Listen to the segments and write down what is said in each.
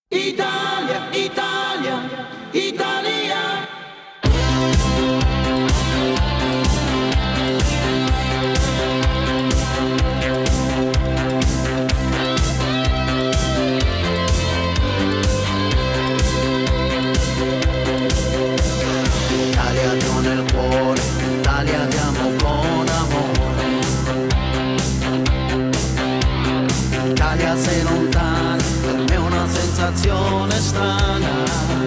Italia, Italia, Italia. Italia ti ho nel cuore, Italia ti amo con amore. Italia sei lontana, per me è una sensazione strana.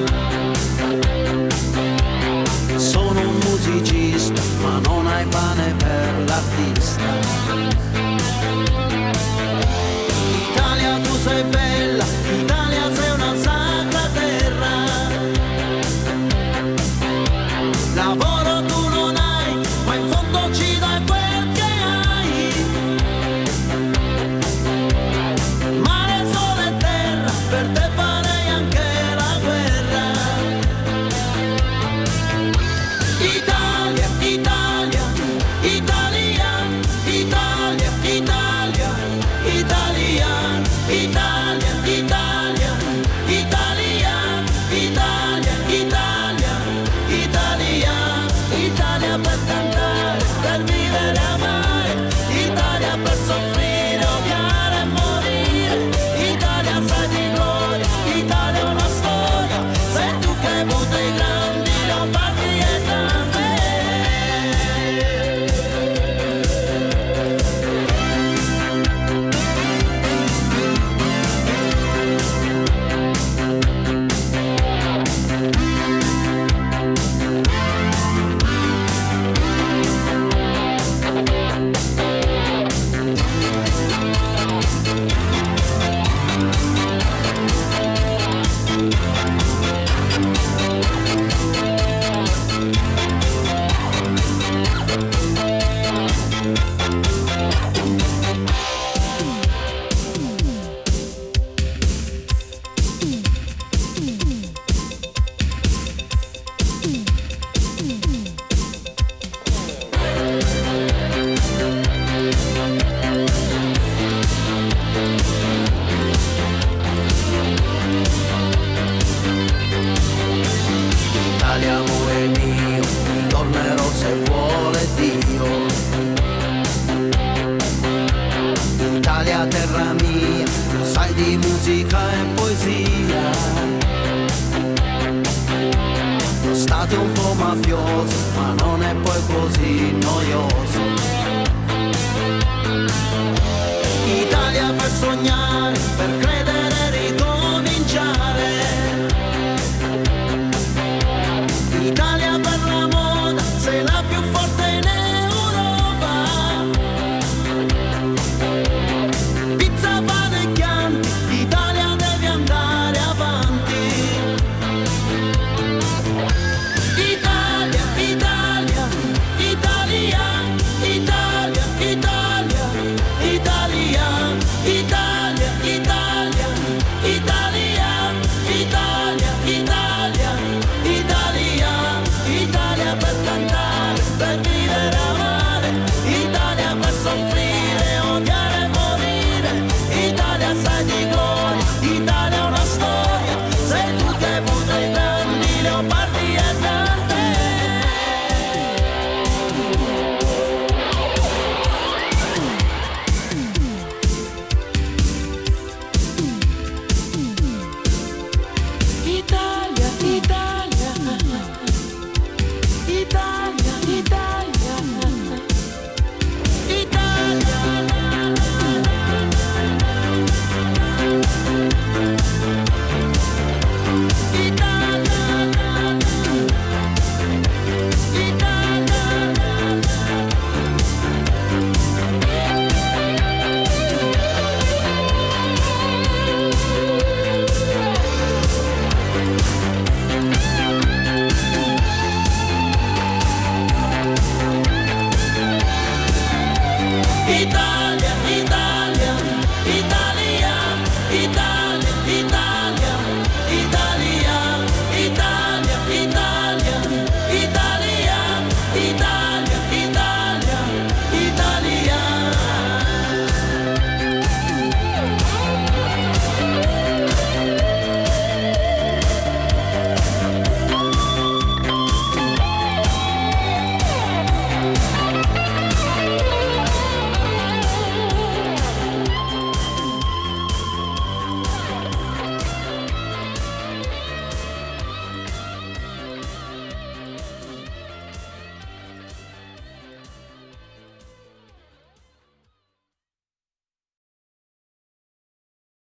Sono un musicista, ma non hai pane per l'artista. Italia tu sei bella, Italia sei una sacra terra. Lavoro tu non hai, ma in fondo ci dai quel che hai. Mare, sole e terra, per te farei anche la guerra. Italia, Italia, Italia, Italia, Italia, Italia, Italia, Italia, Italia, Italia, Italia, Italia, Italia per cantare, per vivere e amare, Italia per soffrire, odiare e morire, Italia sai di gloria, Italia è una storia, sei tu che hai avuto i grandi leopardi e damne. Italia amore mio, tornerò se vuole Dio. Italia terra mia, sai di musica e poesia. Lo stato è un po' mafioso, ma non è poi così noioso. Italia per sognare